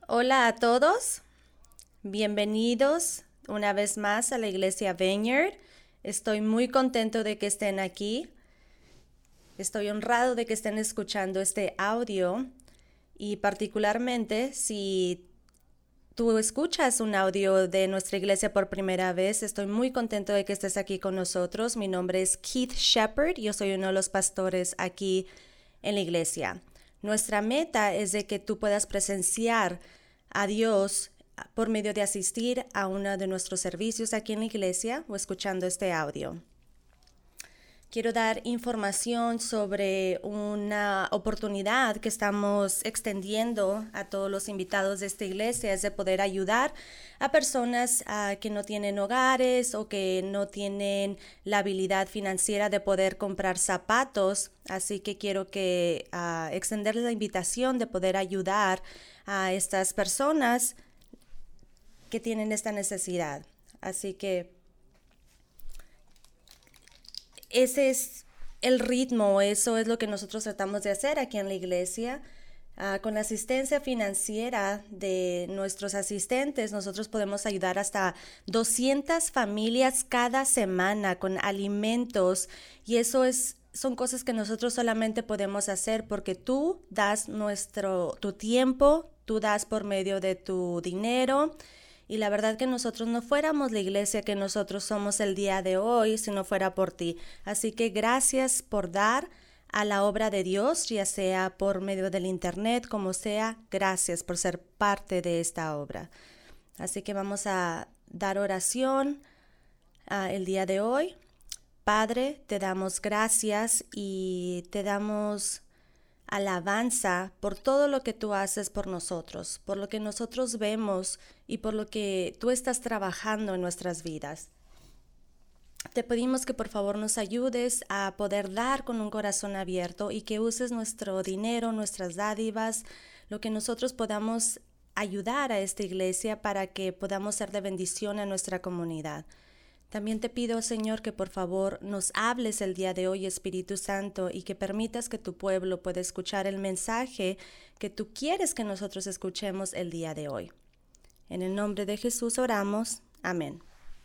Hola a todos, bienvenidos una vez más a la Iglesia Vineyard. Estoy muy contento de que estén aquí. Estoy honrado de que estén escuchando este audio y particularmente si tú escuchas un audio de nuestra iglesia por primera vez, estoy muy contento de que estés aquí con nosotros. Mi nombre es Keith Shepherd, yo soy uno de los pastores aquí en la iglesia. Nuestra meta es de que tú puedas presenciar a Dios por medio de asistir a uno de nuestros servicios aquí en la iglesia o escuchando este audio. Quiero dar información sobre una oportunidad que estamos extendiendo a todos los invitados de esta iglesia, es de poder ayudar a personas que no tienen hogares o que no tienen la habilidad financiera de poder comprar zapatos. Así que quiero que extenderles la invitación de poder ayudar a estas personas que tienen esta necesidad. Así que ese es el ritmo, eso es lo que nosotros tratamos de hacer aquí en la iglesia. Con la asistencia financiera de nuestros asistentes, nosotros podemos ayudar hasta 200 familias cada semana con alimentos y eso son cosas que nosotros solamente podemos hacer porque tú das tu tiempo, tú das por medio de tu dinero. Y la verdad que nosotros no fuéramos la iglesia que nosotros somos el día de hoy si no fuera por ti. Así que gracias por dar a la obra de Dios, ya sea por medio del internet, como sea, gracias por ser parte de esta obra. Así que vamos a dar oración el día de hoy. Padre, te damos gracias y te damos alabanza por todo lo que tú haces por nosotros, por lo que nosotros vemos y por lo que tú estás trabajando en nuestras vidas. Te pedimos que por favor nos ayudes a poder dar con un corazón abierto y que uses nuestro dinero, nuestras dádivas, lo que nosotros podamos ayudar a esta iglesia para que podamos ser de bendición a nuestra comunidad. También te pido, Señor, que por favor nos hables el día de hoy, Espíritu Santo, y que permitas que tu pueblo pueda escuchar el mensaje que tú quieres que nosotros escuchemos el día de hoy. En el nombre de Jesús oramos. Amén.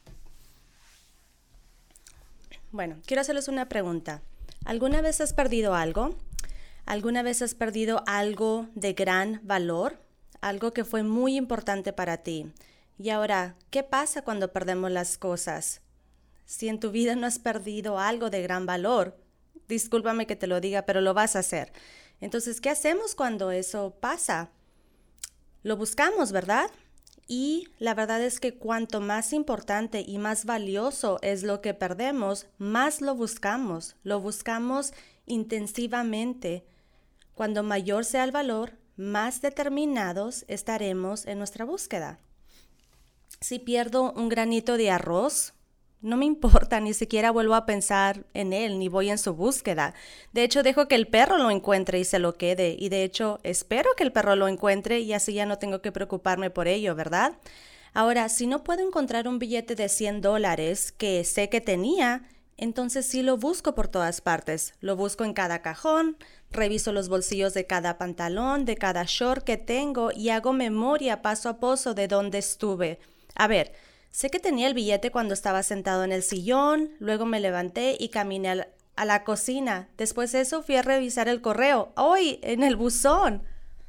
Bueno, quiero hacerles una pregunta. ¿Alguna vez has perdido algo? ¿Alguna vez has perdido algo de gran valor? Algo que fue muy importante para ti. Y ahora, ¿qué pasa cuando perdemos las cosas? Si en tu vida no has perdido algo de gran valor, discúlpame que te lo diga, pero lo vas a hacer. Entonces, ¿qué hacemos cuando eso pasa? Lo buscamos, ¿verdad? Y la verdad es que cuanto más importante y más valioso es lo que perdemos, más lo buscamos intensivamente. Cuando mayor sea el valor, más determinados estaremos en nuestra búsqueda. Si pierdo un granito de arroz, no me importa, ni siquiera vuelvo a pensar en él, ni voy en su búsqueda. De hecho, dejo que el perro lo encuentre y se lo quede. Y de hecho, espero que el perro lo encuentre y así ya no tengo que preocuparme por ello, ¿verdad? Ahora, si no puedo encontrar un billete de $100 que sé que tenía, entonces sí lo busco por todas partes. Lo busco en cada cajón, reviso los bolsillos de cada pantalón, de cada short que tengo y hago memoria paso a paso de dónde estuve. A ver, sé que tenía el billete cuando estaba sentado en el sillón, luego me levanté y caminé a la cocina. Después de eso fui a revisar el correo. ¡Hoy! En el buzón.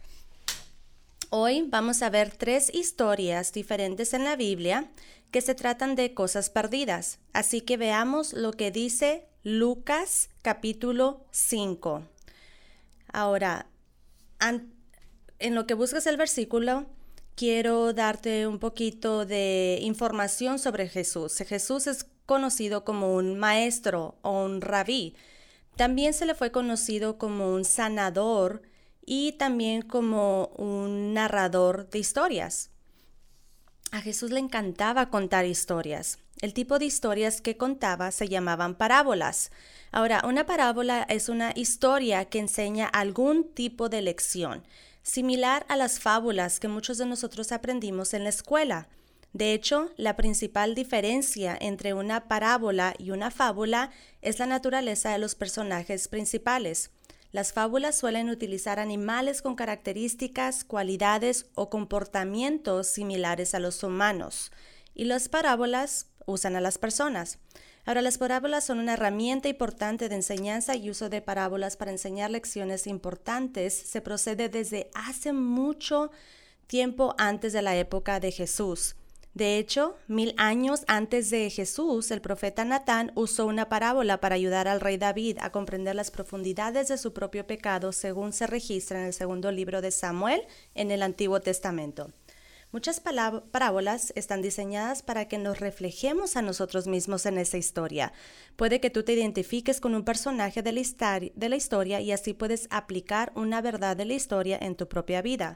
Hoy vamos a ver 3 historias diferentes en la Biblia que se tratan de cosas perdidas. Así que veamos lo que dice Lucas capítulo 5. Ahora, en lo que buscas el versículo, quiero darte un poquito de información sobre Jesús. Jesús es conocido como un maestro o un rabí. También se le fue conocido como un sanador y también como un narrador de historias. A Jesús le encantaba contar historias. El tipo de historias que contaba se llamaban parábolas. Ahora, una parábola es una historia que enseña algún tipo de lección, similar a las fábulas que muchos de nosotros aprendimos en la escuela. De hecho, la principal diferencia entre una parábola y una fábula es la naturaleza de los personajes principales. Las fábulas suelen utilizar animales con características, cualidades o comportamientos similares a los humanos, y las parábolas usan a las personas. Ahora, las parábolas son una herramienta importante de enseñanza y uso de parábolas para enseñar lecciones importantes. Se procede desde hace mucho tiempo antes de la época de Jesús. De hecho, 1000 años antes de Jesús, el profeta Natán usó una parábola para ayudar al rey David a comprender las profundidades de su propio pecado, según se registra en el segundo libro de Samuel en el Antiguo Testamento. Muchas parábolas están diseñadas para que nos reflejemos a nosotros mismos en esa historia. Puede que tú te identifiques con un personaje de la historia y así puedes aplicar una verdad de la historia en tu propia vida.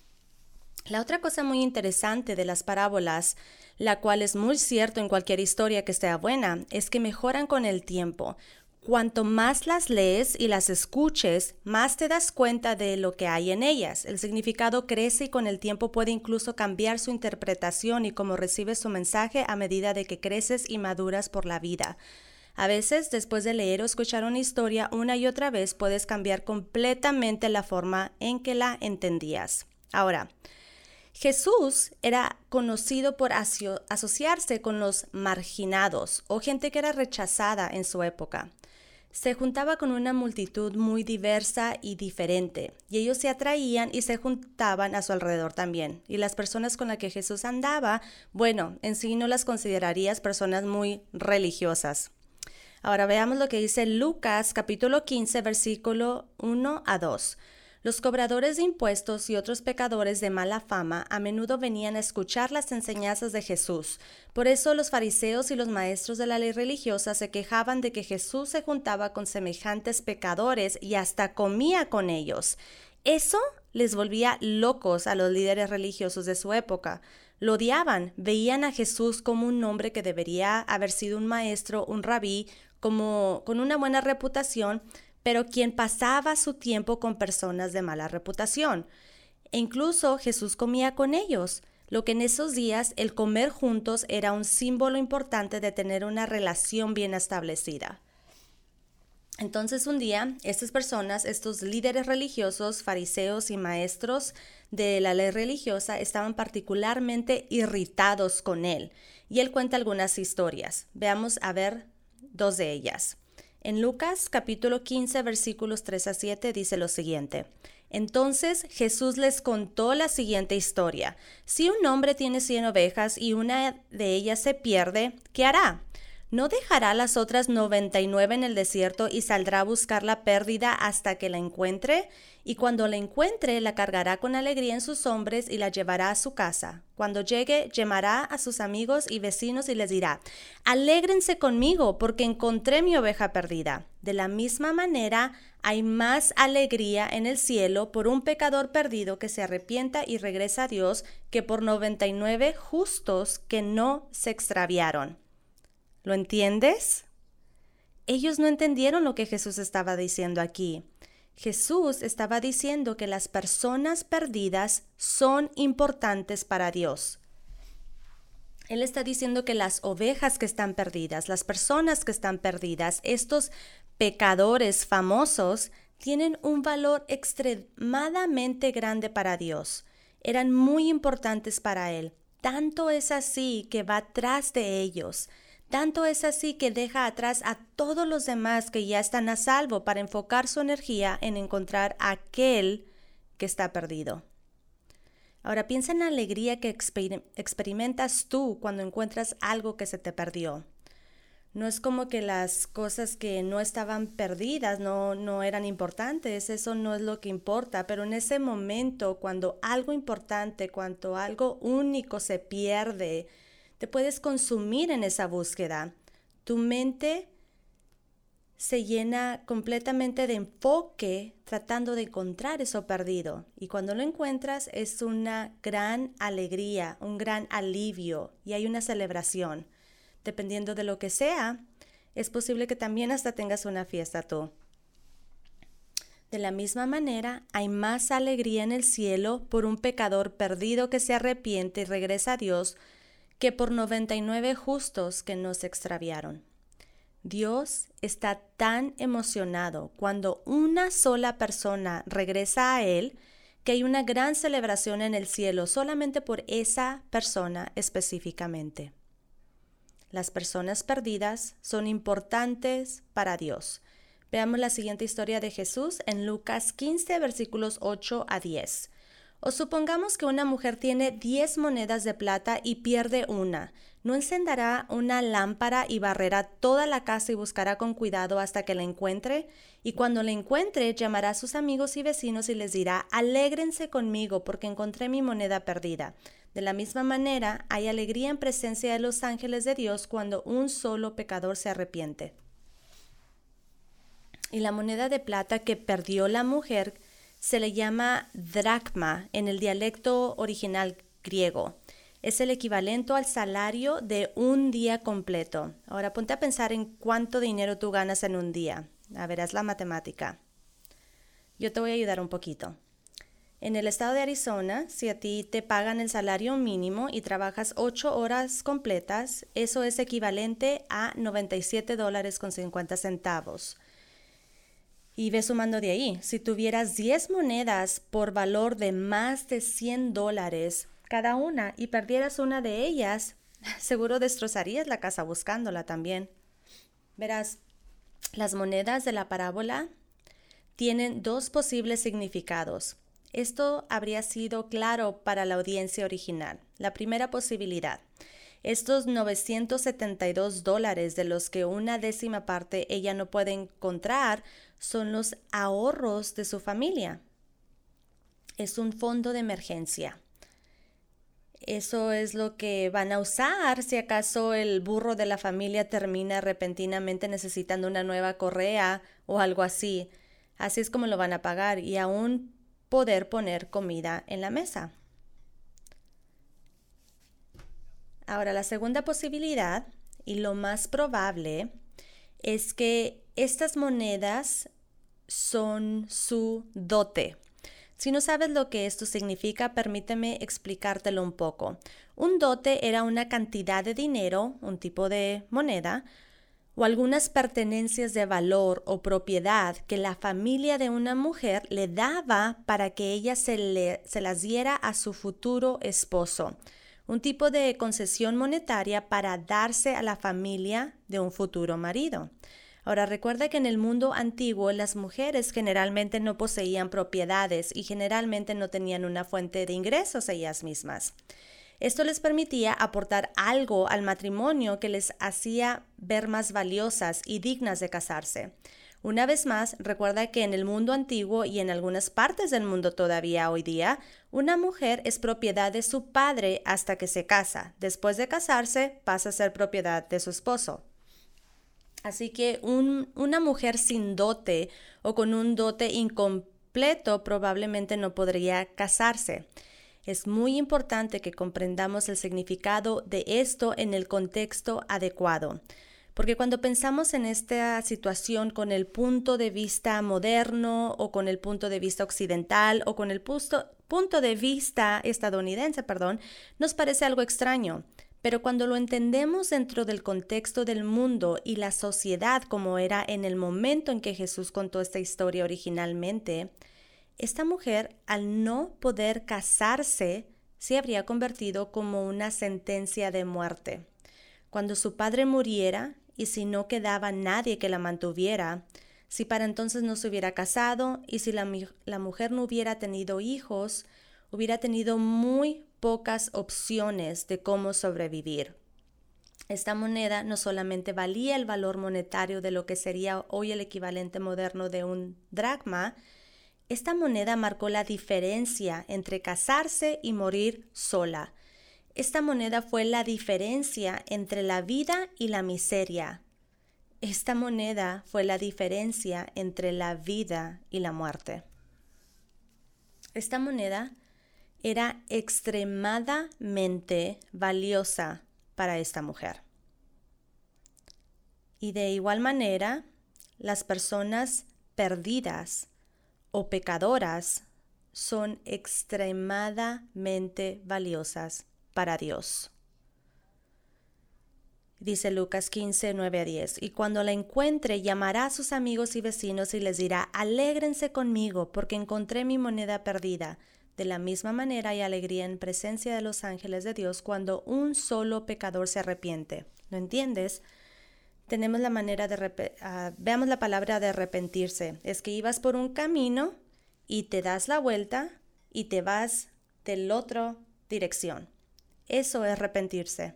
La otra cosa muy interesante de las parábolas, la cual es muy cierto en cualquier historia que sea buena, es que mejoran con el tiempo. Cuanto más las lees y las escuches, más te das cuenta de lo que hay en ellas. El significado crece y con el tiempo puede incluso cambiar su interpretación y cómo recibes su mensaje a medida de que creces y maduras por la vida. A veces, después de leer o escuchar una historia una y otra vez, puedes cambiar completamente la forma en que la entendías. Ahora, Jesús era conocido por asociarse con los marginados o gente que era rechazada en su época. Se juntaba con una multitud muy diversa y diferente, y ellos se atraían y se juntaban a su alrededor también. Y las personas con las que Jesús andaba, bueno, en sí no las considerarías personas muy religiosas. Ahora veamos lo que dice Lucas capítulo 15, versículo 1 a 2. Los cobradores de impuestos y otros pecadores de mala fama a menudo venían a escuchar las enseñanzas de Jesús. Por eso los fariseos y los maestros de la ley religiosa se quejaban de que Jesús se juntaba con semejantes pecadores y hasta comía con ellos. Eso les volvía locos a los líderes religiosos de su época. Lo odiaban, veían a Jesús como un hombre que debería haber sido un maestro, un rabí, como con una buena reputación, pero quien pasaba su tiempo con personas de mala reputación. E incluso Jesús comía con ellos, lo que en esos días el comer juntos era un símbolo importante de tener una relación bien establecida. Entonces un día, estas personas, estos líderes religiosos, fariseos y maestros de la ley religiosa estaban particularmente irritados con él, y él cuenta algunas historias. Veamos a ver 2 de ellas. En Lucas capítulo 15 versículos 3 a 7 dice lo siguiente. Entonces Jesús les contó la siguiente historia. Si un hombre tiene 100 ovejas y una de ellas se pierde, ¿qué hará? ¿No dejará las otras 99 en el desierto y saldrá a buscar la pérdida hasta que la encuentre? Y cuando la encuentre, la cargará con alegría en sus hombros y la llevará a su casa. Cuando llegue, llamará a sus amigos y vecinos y les dirá, «Alégrense conmigo, porque encontré mi oveja perdida». De la misma manera, hay más alegría en el cielo por un pecador perdido que se arrepienta y regresa a Dios que por 99 justos que no se extraviaron. ¿Lo entiendes? Ellos no entendieron lo que Jesús estaba diciendo aquí. Jesús estaba diciendo que las personas perdidas son importantes para Dios. Él está diciendo que las ovejas que están perdidas, las personas que están perdidas, estos pecadores famosos, tienen un valor extremadamente grande para Dios. Eran muy importantes para Él. Tanto es así que va tras de ellos. Tanto es así que deja atrás a todos los demás que ya están a salvo para enfocar su energía en encontrar a aquel que está perdido. Ahora piensa en la alegría que experimentas tú cuando encuentras algo que se te perdió. No es como que las cosas que no estaban perdidas no eran importantes, eso no es lo que importa, pero en ese momento cuando algo importante, cuando algo único se pierde, te puedes consumir en esa búsqueda. Tu mente se llena completamente de enfoque tratando de encontrar eso perdido. Y cuando lo encuentras es una gran alegría, un gran alivio y hay una celebración. Dependiendo de lo que sea, es posible que también hasta tengas una fiesta tú. De la misma manera, hay más alegría en el cielo por un pecador perdido que se arrepiente y regresa a Dios que por 99 justos que no se extraviaron. Dios está tan emocionado cuando una sola persona regresa a Él que hay una gran celebración en el cielo solamente por esa persona específicamente. Las personas perdidas son importantes para Dios. Veamos la siguiente historia de Jesús en Lucas 15, versículos 8 a 10. O supongamos que una mujer tiene 10 monedas de plata y pierde una. ¿No encenderá una lámpara y barrerá toda la casa y buscará con cuidado hasta que la encuentre? Y cuando la encuentre, llamará a sus amigos y vecinos y les dirá: alégrense conmigo porque encontré mi moneda perdida. De la misma manera, hay alegría en presencia de los ángeles de Dios cuando un solo pecador se arrepiente. Y la moneda de plata que perdió la mujer se le llama dracma en el dialecto original griego. Es el equivalente al salario de un día completo. Ahora ponte a pensar en cuánto dinero tú ganas en un día. A ver, haz la matemática. Yo te voy a ayudar un poquito. En el estado de Arizona, si a ti te pagan el salario mínimo y trabajas 8 horas completas, eso es equivalente a $97.50. Y ve sumando de ahí. Si tuvieras 10 monedas por valor de más de $100 cada una y perdieras una de ellas, seguro destrozarías la casa buscándola también. Verás, las monedas de la parábola tienen dos posibles significados. Esto habría sido claro para la audiencia original. La primera posibilidad: estos $972 de los que una décima parte ella no puede encontrar son los ahorros de su familia. Es un fondo de emergencia. Eso es lo que van a usar si acaso el burro de la familia termina repentinamente necesitando una nueva correa o algo así. Así es como lo van a pagar y aún poder poner comida en la mesa. Ahora, la segunda posibilidad, y lo más probable, es que estas monedas son su dote. Si no sabes lo que esto significa, permíteme explicártelo un poco. Un dote era una cantidad de dinero, un tipo de moneda, o algunas pertenencias de valor o propiedad que la familia de una mujer le daba para que ella se las diera a su futuro esposo. Un tipo de concesión monetaria para darse a la familia de un futuro marido. Ahora recuerda que en el mundo antiguo las mujeres generalmente no poseían propiedades y generalmente no tenían una fuente de ingresos ellas mismas. Esto les permitía aportar algo al matrimonio que les hacía ver más valiosas y dignas de casarse. Una vez más, recuerda que en el mundo antiguo y en algunas partes del mundo todavía hoy día, una mujer es propiedad de su padre hasta que se casa. Después de casarse, pasa a ser propiedad de su esposo. Así que una mujer sin dote o con un dote incompleto probablemente no podría casarse. Es muy importante que comprendamos el significado de esto en el contexto adecuado, porque cuando pensamos en esta situación con el punto de vista moderno o con el punto de vista occidental o con el punto de vista estadounidense, nos parece algo extraño. Pero cuando lo entendemos dentro del contexto del mundo y la sociedad como era en el momento en que Jesús contó esta historia originalmente, esta mujer, al no poder casarse, se habría convertido como una sentencia de muerte. Cuando su padre muriera y si no quedaba nadie que la mantuviera, si para entonces no se hubiera casado y si la mujer no hubiera tenido hijos, hubiera tenido muy pocas opciones de cómo sobrevivir. Esta moneda no solamente valía el valor monetario de lo que sería hoy el equivalente moderno de un dracma, esta moneda marcó la diferencia entre casarse y morir sola. Esta moneda fue la diferencia entre la vida y la miseria. Esta moneda fue la diferencia entre la vida y la muerte. Esta moneda era extremadamente valiosa para esta mujer. Y de igual manera, las personas perdidas o pecadoras son extremadamente valiosas para Dios. Dice Lucas 15, 9 a 10. Y cuando la encuentre, llamará a sus amigos y vecinos y les dirá: alégrense conmigo, porque encontré mi moneda perdida. De la misma manera hay alegría en presencia de los ángeles de Dios cuando un solo pecador se arrepiente. ¿No entiendes? Tenemos la manera de veamos la palabra de arrepentirse. Es que ibas por un camino y te das la vuelta y te vas de la otra dirección. Eso es arrepentirse.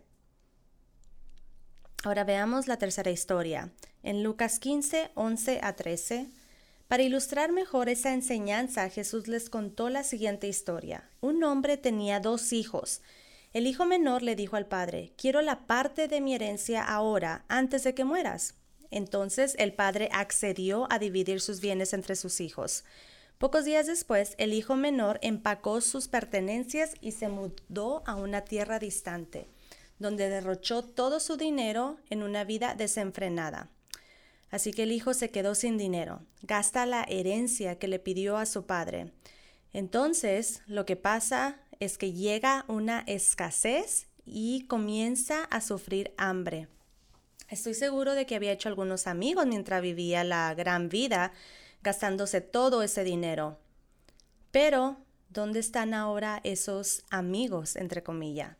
Ahora veamos la tercera historia. En Lucas 15, 11 a 13, para ilustrar mejor esa enseñanza, Jesús les contó la siguiente historia. Un hombre tenía 2 hijos. El hijo menor le dijo al padre: quiero la parte de mi herencia ahora, antes de que mueras. Entonces el padre accedió a dividir sus bienes entre sus hijos. Pocos días después, el hijo menor empacó sus pertenencias y se mudó a una tierra distante, donde derrochó todo su dinero en una vida desenfrenada. Así que el hijo se quedó sin dinero, gasta la herencia que le pidió a su padre. Entonces, lo que pasa es que llega una escasez y comienza a sufrir hambre. Estoy seguro de que había hecho algunos amigos mientras vivía la gran vida, gastándose todo ese dinero. Pero, ¿dónde están ahora esos amigos, entre comillas?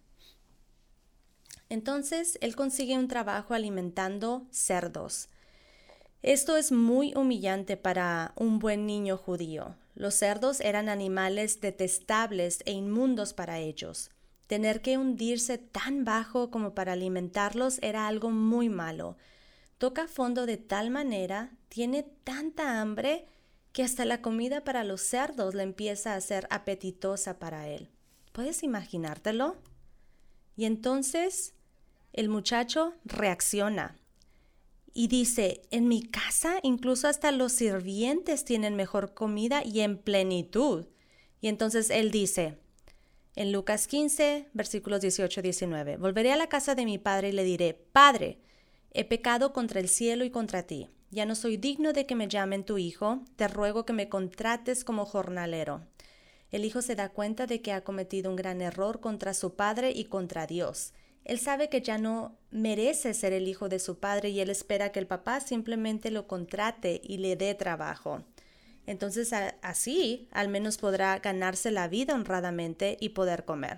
Entonces, él consigue un trabajo alimentando cerdos. Esto es muy humillante para un buen niño judío. Los cerdos eran animales detestables e inmundos para ellos. Tener que hundirse tan bajo como para alimentarlos era algo muy malo. Toca fondo de tal manera, tiene tanta hambre, que hasta la comida para los cerdos le empieza a ser apetitosa para él. ¿Puedes imaginártelo? Y entonces el muchacho reacciona y dice: en mi casa incluso hasta los sirvientes tienen mejor comida y en plenitud. Y entonces él dice, en Lucas 15, versículos 18-19, volveré a la casa de mi padre y le diré: Padre, he pecado contra el cielo y contra ti. Ya no soy digno de que me llamen tu hijo, te ruego que me contrates como jornalero. El hijo se da cuenta de que ha cometido un gran error contra su padre y contra Dios. Él sabe que ya no merece ser el hijo de su padre y él espera que el papá simplemente lo contrate y le dé trabajo. Entonces así al menos podrá ganarse la vida honradamente y poder comer.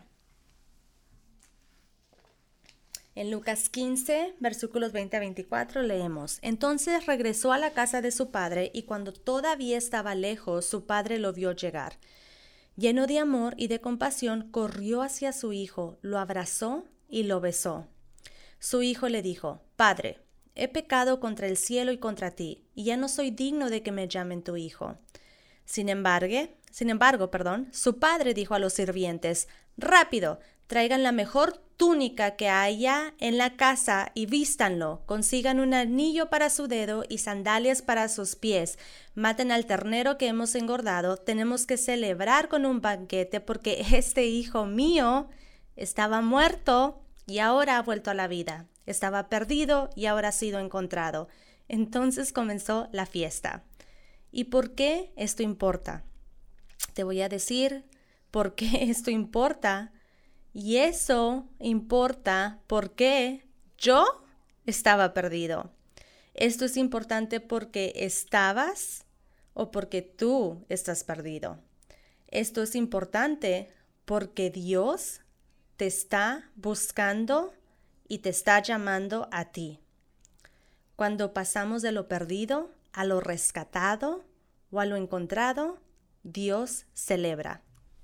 En Lucas 15, versículos 20 a 24 leemos: Entonces regresó a la casa de su padre y cuando todavía estaba lejos, su padre lo vio llegar. Lleno de amor y de compasión, corrió hacia su hijo, lo abrazó y lo besó. Su hijo le dijo: Padre, he pecado contra el cielo y contra ti, y ya no soy digno de que me llamen tu hijo. Sin embargo, su padre dijo a los sirvientes: Rápido, traigan la mejor túnica que haya en la casa y vístanlo. Consigan un anillo para su dedo y sandalias para sus pies. Maten al ternero que hemos engordado. Tenemos que celebrar con un banquete porque este hijo mío estaba muerto y ahora ha vuelto a la vida. Estaba perdido y ahora ha sido encontrado. Entonces comenzó la fiesta. ¿Y por qué esto importa? Te voy a decir por qué esto importa. Y eso importa porque yo estaba perdido. Esto es importante porque estabas o porque tú estás perdido. Esto es importante porque Dios te está buscando y te está llamando a ti. Cuando pasamos de lo perdido a lo rescatado o a lo encontrado, Dios celebra.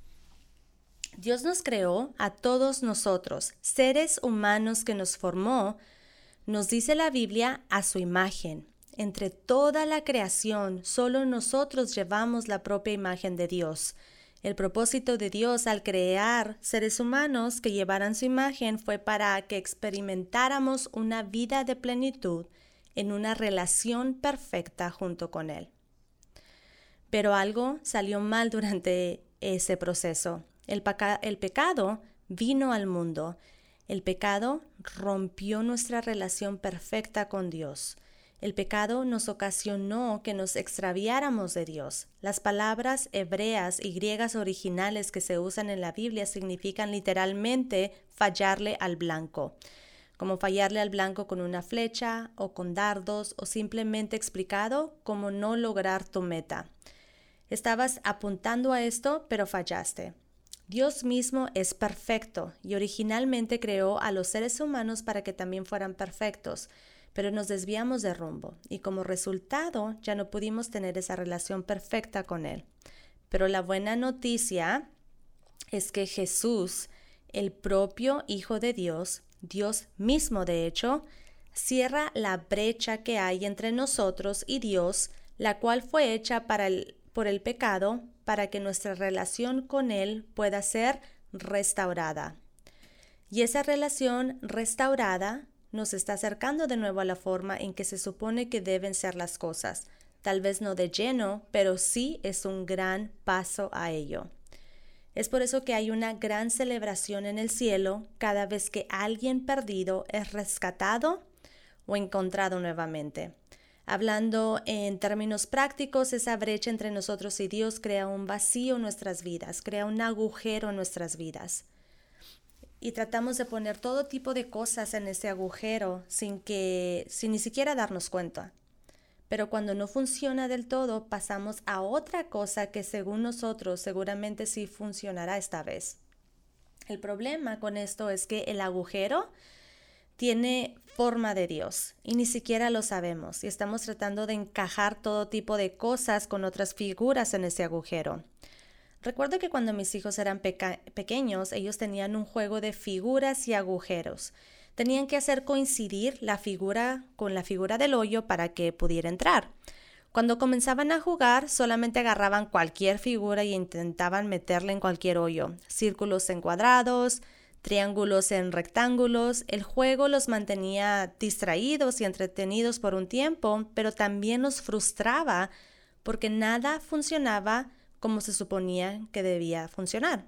Dios nos creó a todos nosotros, seres humanos que nos formó, nos dice la Biblia, a su imagen. Entre toda la creación, solo nosotros llevamos la propia imagen de Dios. El propósito de Dios al crear seres humanos que llevaran su imagen fue para que experimentáramos una vida de plenitud en una relación perfecta junto con Él. Pero algo salió mal durante ese proceso. El pecado vino al mundo. El pecado rompió nuestra relación perfecta con Dios. El pecado nos ocasionó que nos extraviáramos de Dios. Las palabras hebreas y griegas originales que se usan en la Biblia significan literalmente fallarle al blanco. como fallarle al blanco con una flecha o con dardos, o simplemente explicado como no lograr tu meta. Estabas apuntando a esto, pero fallaste. Dios mismo es perfecto y originalmente creó a los seres humanos para que también fueran perfectos, pero nos desviamos de rumbo y como resultado ya no pudimos tener esa relación perfecta con Él. Pero la buena noticia es que Jesús, el propio Hijo de Dios, Dios mismo de hecho, cierra la brecha que hay entre nosotros y Dios, la cual fue hecha por el pecado, para que nuestra relación con Él pueda ser restaurada. Y esa relación restaurada nos está acercando de nuevo a la forma en que se supone que deben ser las cosas. Tal vez no de lleno, pero sí es un gran paso a ello. Es por eso que hay una gran celebración en el cielo cada vez que alguien perdido es rescatado o encontrado nuevamente. Hablando en términos prácticos, esa brecha entre nosotros y Dios crea un vacío en nuestras vidas, crea un agujero en nuestras vidas. Y tratamos de poner todo tipo de cosas en ese agujero sin ni siquiera darnos cuenta. Pero cuando no funciona del todo, pasamos a otra cosa que según nosotros seguramente sí funcionará esta vez. El problema con esto es que el agujero tiene forma de Dios y ni siquiera lo sabemos y estamos tratando de encajar todo tipo de cosas con otras figuras en ese agujero. Recuerdo que cuando mis hijos eran pequeños, ellos tenían un juego de figuras y agujeros. Tenían que hacer coincidir la figura con la figura del hoyo para que pudiera entrar. Cuando comenzaban a jugar, solamente agarraban cualquier figura y intentaban meterla en cualquier hoyo. Círculos en cuadrados, triángulos en rectángulos. El juego los mantenía distraídos y entretenidos por un tiempo, pero también los frustraba porque nada funcionaba como se suponía que debía funcionar.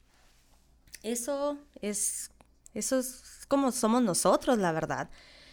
Eso es como somos nosotros, la verdad.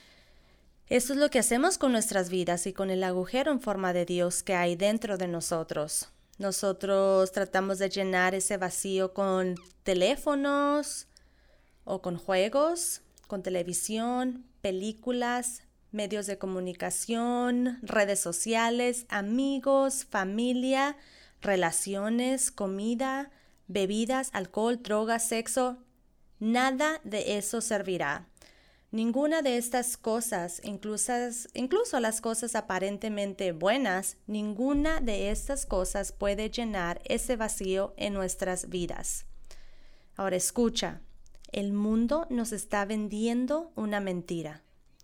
Eso es lo que hacemos con nuestras vidas y con el agujero en forma de Dios que hay dentro de nosotros. Nosotros tratamos de llenar ese vacío con teléfonos o con juegos, con televisión, películas, medios de comunicación, redes sociales, amigos, familia, relaciones, comida, bebidas, alcohol, drogas, sexo. Nada de eso servirá. Ninguna de estas cosas, incluso las cosas aparentemente buenas, ninguna de estas cosas puede llenar ese vacío en nuestras vidas. Ahora escucha, el mundo nos está vendiendo una mentira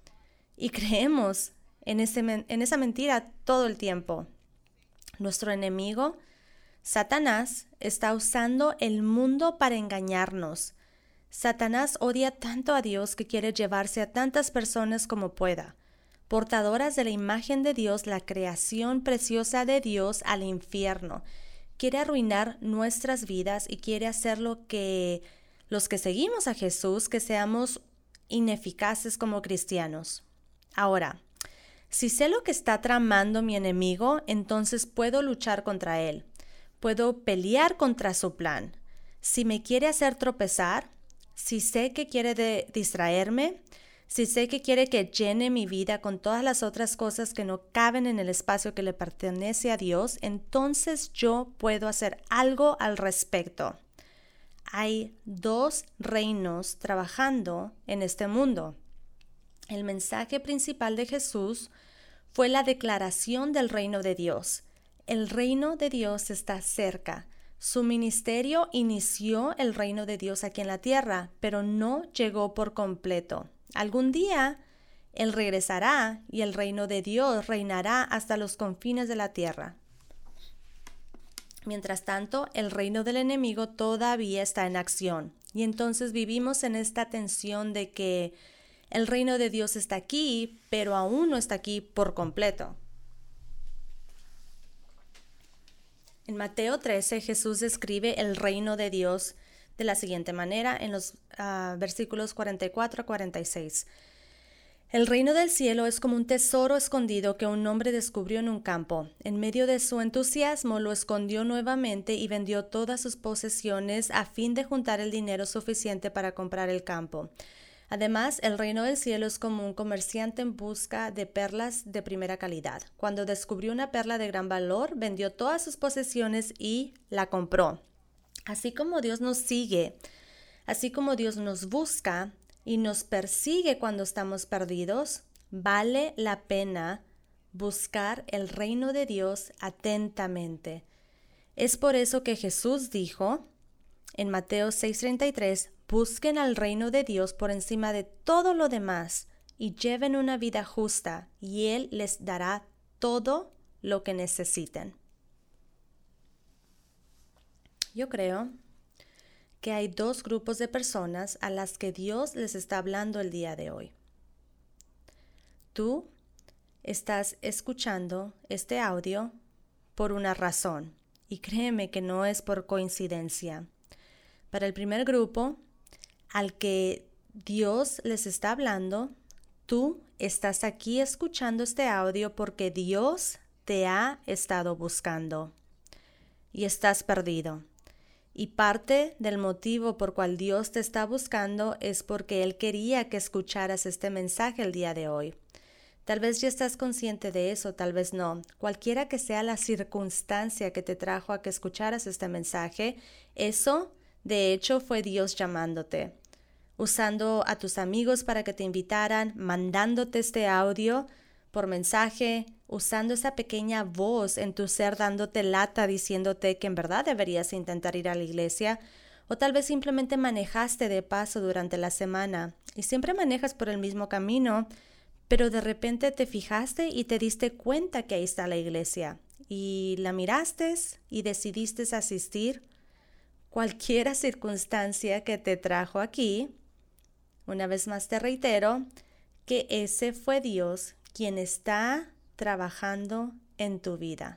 y creemos en esa mentira todo el tiempo. Nuestro enemigo, Satanás, está usando el mundo para engañarnos. Satanás odia tanto a Dios que quiere llevarse a tantas personas como pueda, portadoras de la imagen de Dios, la creación preciosa de Dios, al infierno. Quiere arruinar nuestras vidas y quiere hacer que los que seguimos a Jesús, que seamos ineficaces como cristianos. Ahora, si sé lo que está tramando mi enemigo, entonces puedo luchar contra él. Puedo pelear contra su plan. Si me quiere hacer tropezar, si sé que quiere distraerme, si sé que quiere que llene mi vida con todas las otras cosas que no caben en el espacio que le pertenece a Dios, entonces yo puedo hacer algo al respecto. Hay dos reinos trabajando en este mundo. El mensaje principal de Jesús fue la declaración del reino de Dios. El reino de Dios está cerca. Su ministerio inició el reino de Dios aquí en la tierra, pero no llegó por completo. Algún día Él regresará y el reino de Dios reinará hasta los confines de la tierra. Mientras tanto, el reino del enemigo todavía está en acción. Y entonces vivimos en esta tensión de que el reino de Dios está aquí, pero aún no está aquí por completo. En Mateo 13, Jesús describe el reino de Dios de la siguiente manera en los versículos 44 a 46. El reino del cielo es como un tesoro escondido que un hombre descubrió en un campo. En medio de su entusiasmo lo escondió nuevamente y vendió todas sus posesiones a fin de juntar el dinero suficiente para comprar el campo. Además, el reino del cielo es como un comerciante en busca de perlas de primera calidad. Cuando descubrió una perla de gran valor, vendió todas sus posesiones y la compró. Así como Dios nos sigue, así como Dios nos busca y nos persigue cuando estamos perdidos, vale la pena buscar el reino de Dios atentamente. Es por eso que Jesús dijo en Mateo 6:33, busquen al reino de Dios por encima de todo lo demás y lleven una vida justa y Él les dará todo lo que necesiten. Yo creo que hay dos grupos de personas a las que Dios les está hablando el día de hoy. Tú estás escuchando este audio por una razón y créeme que no es por coincidencia. Para el primer grupo, al que Dios les está hablando, tú estás aquí escuchando este audio porque Dios te ha estado buscando y estás perdido. Y parte del motivo por cual Dios te está buscando es porque Él quería que escucharas este mensaje el día de hoy. Tal vez ya estás consciente de eso, tal vez no. Cualquiera que sea la circunstancia que te trajo a que escucharas este mensaje, eso, de hecho, fue Dios llamándote, usando a tus amigos para que te invitaran, mandándote este audio por mensaje, usando esa pequeña voz en tu ser dándote lata diciéndote que en verdad deberías intentar ir a la iglesia, o tal vez simplemente manejaste de paso durante la semana y siempre manejas por el mismo camino, pero de repente te fijaste y te diste cuenta que ahí está la iglesia y la miraste y decidiste asistir. Cualquier circunstancia que te trajo aquí, una vez más te reitero que ese fue Dios quien está trabajando en tu vida.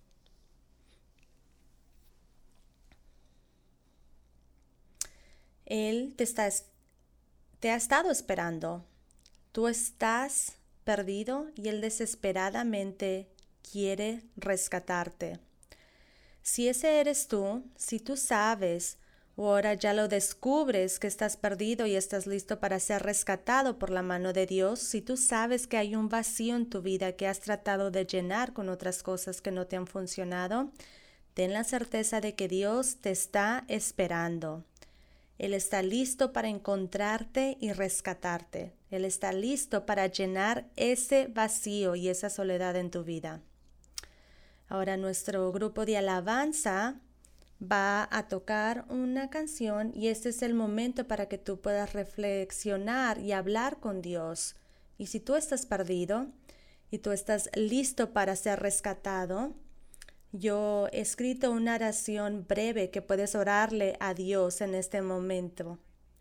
Él te ha estado esperando. Tú estás perdido y Él desesperadamente quiere rescatarte. Si ese eres tú, si tú sabes o ahora ya lo descubres que estás perdido y estás listo para ser rescatado por la mano de Dios, si tú sabes que hay un vacío en tu vida que has tratado de llenar con otras cosas que no te han funcionado, ten la certeza de que Dios te está esperando. Él está listo para encontrarte y rescatarte. Él está listo para llenar ese vacío y esa soledad en tu vida. Ahora nuestro grupo de alabanza va a tocar una canción y este es el momento para que tú puedas reflexionar y hablar con Dios. Y si tú estás perdido y tú estás listo para ser rescatado, yo he escrito una oración breve que puedes orarle a Dios en este momento.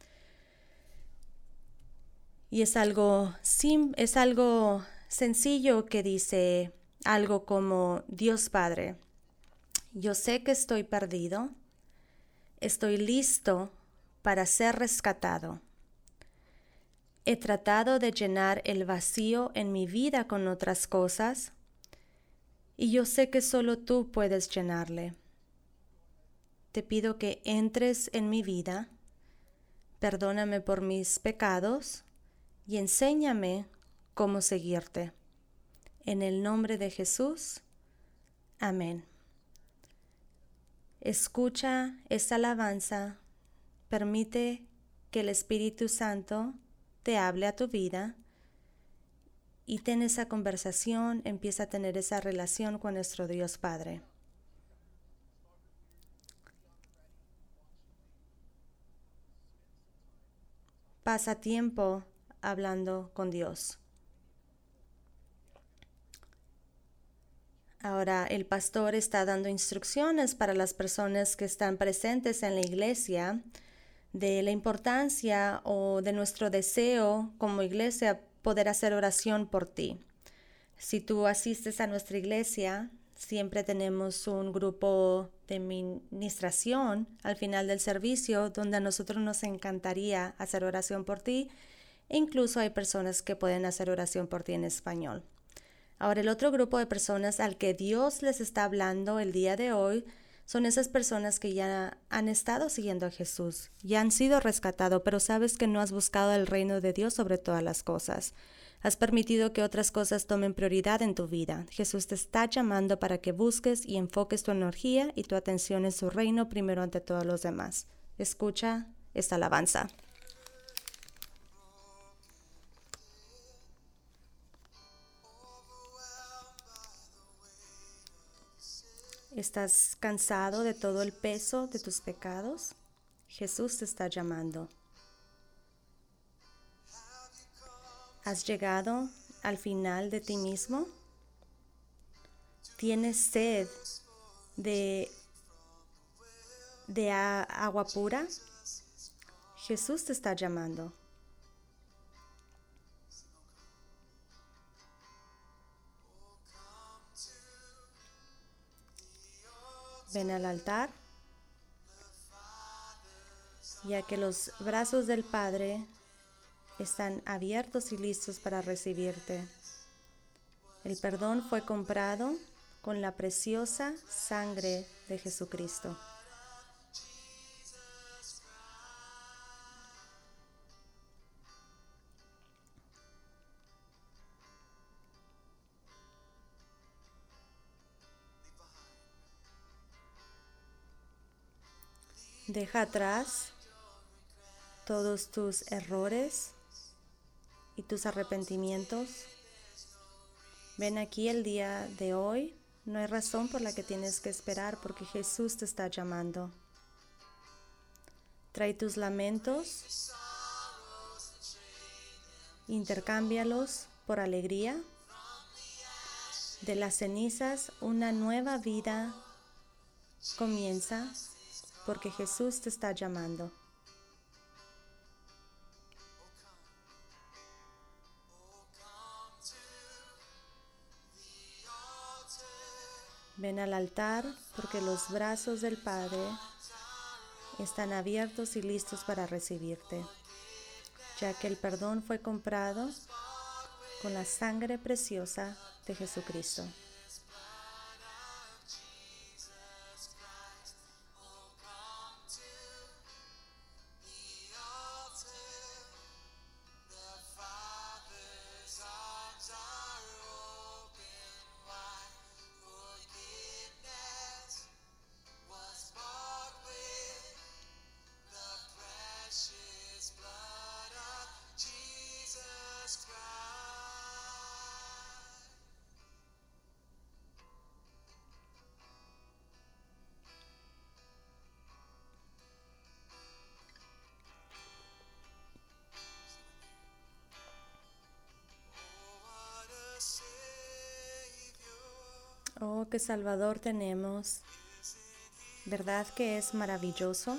Y es algo sencillo que dice algo como: Dios Padre, yo sé que estoy perdido, estoy listo para ser rescatado. He tratado de llenar el vacío en mi vida con otras cosas y yo sé que solo tú puedes llenarle. Te pido que entres en mi vida, perdóname por mis pecados y enséñame cómo seguirte. En el nombre de Jesús, amén. Escucha esta alabanza, permite que el Espíritu Santo te hable a tu vida y ten esa conversación, empieza a tener esa relación con nuestro Dios Padre. Pasa tiempo hablando con Dios. Ahora el pastor está dando instrucciones para las personas que están presentes en la iglesia de la importancia o de nuestro deseo como iglesia poder hacer oración por ti. Si tú asistes a nuestra iglesia, siempre tenemos un grupo de ministración al final del servicio donde a nosotros nos encantaría hacer oración por ti e incluso hay personas que pueden hacer oración por ti en español. Ahora el otro grupo de personas al que Dios les está hablando el día de hoy son esas personas que ya han estado siguiendo a Jesús, ya han sido rescatados, pero sabes que no has buscado el reino de Dios sobre todas las cosas. Has permitido que otras cosas tomen prioridad en tu vida. Jesús te está llamando para que busques y enfoques tu energía y tu atención en su reino primero ante todos los demás. Escucha esta alabanza. ¿Estás cansado de todo el peso de tus pecados? Jesús te está llamando. ¿Has llegado al final de ti mismo? ¿Tienes sed de agua pura? Jesús te está llamando. Ven al altar, ya que los brazos del Padre están abiertos y listos para recibirte. El perdón fue comprado con la preciosa sangre de Jesucristo. Deja atrás todos tus errores y tus arrepentimientos. Ven aquí el día de hoy. No hay razón por la que tienes que esperar porque Jesús te está llamando. Trae tus lamentos, intercámbialos por alegría. De las cenizas una nueva vida comienza porque Jesús te está llamando. Ven al altar porque los brazos del Padre están abiertos y listos para recibirte, ya que el perdón fue comprado con la sangre preciosa de Jesucristo. Oh, qué Salvador tenemos. ¿Verdad que es maravilloso?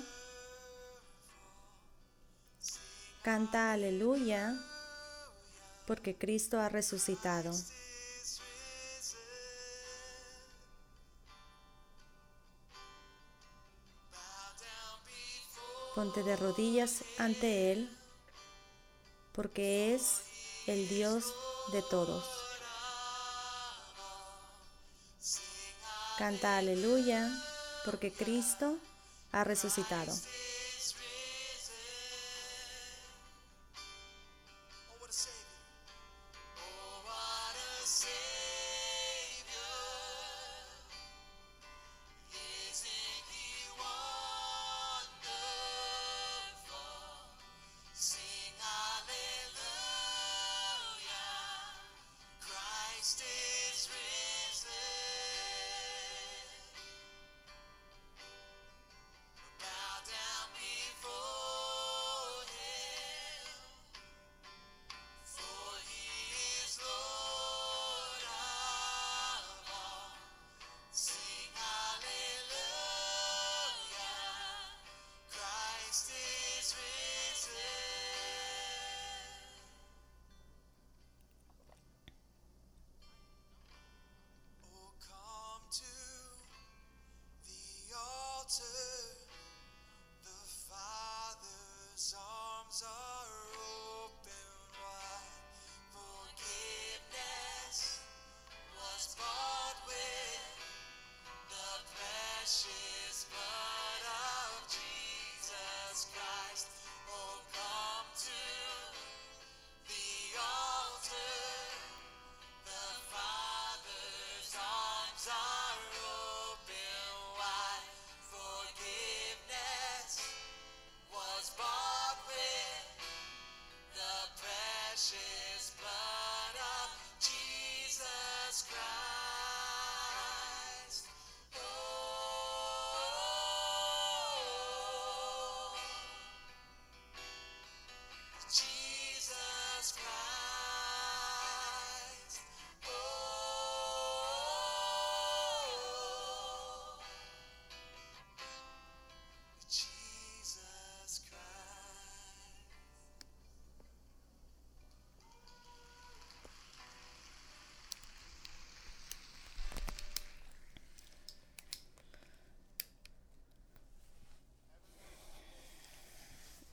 Canta aleluya, porque Cristo ha resucitado. Ponte de rodillas ante Él, porque es el Dios de todos. Canta aleluya, porque Cristo ha resucitado.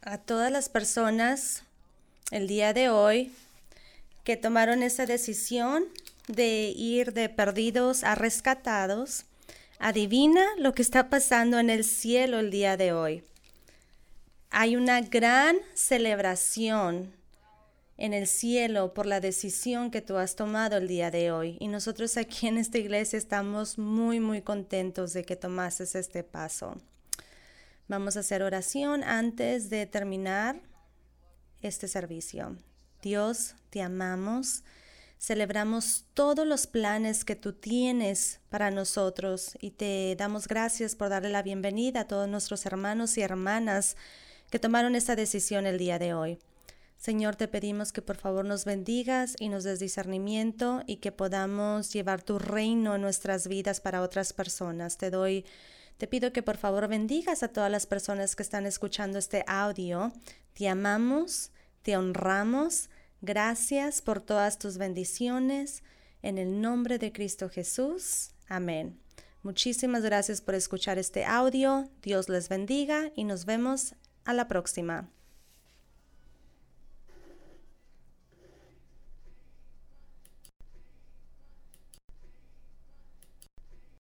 a todas las personas el día de hoy que tomaron esa decisión de ir de perdidos a rescatados. Adivina lo que está pasando en el cielo el día de hoy. Hay una gran celebración en el cielo por la decisión que tú has tomado el día de hoy. Y nosotros aquí en esta iglesia estamos muy contentos de que tomases este paso. Vamos a hacer oración antes de terminar este servicio. Dios, te amamos. Celebramos todos los planes que tú tienes para nosotros y te damos gracias por darle la bienvenida a todos nuestros hermanos y hermanas que tomaron esta decisión el día de hoy. Señor, te pedimos que por favor nos bendigas y nos des discernimiento y que podamos llevar tu reino en nuestras vidas para otras personas. Te pido que por favor bendigas a todas las personas que están escuchando este audio. Te amamos, te honramos. Gracias por todas tus bendiciones. En el nombre de Cristo Jesús. Amén. Muchísimas gracias por escuchar este audio. Dios les bendiga y nos vemos a la próxima.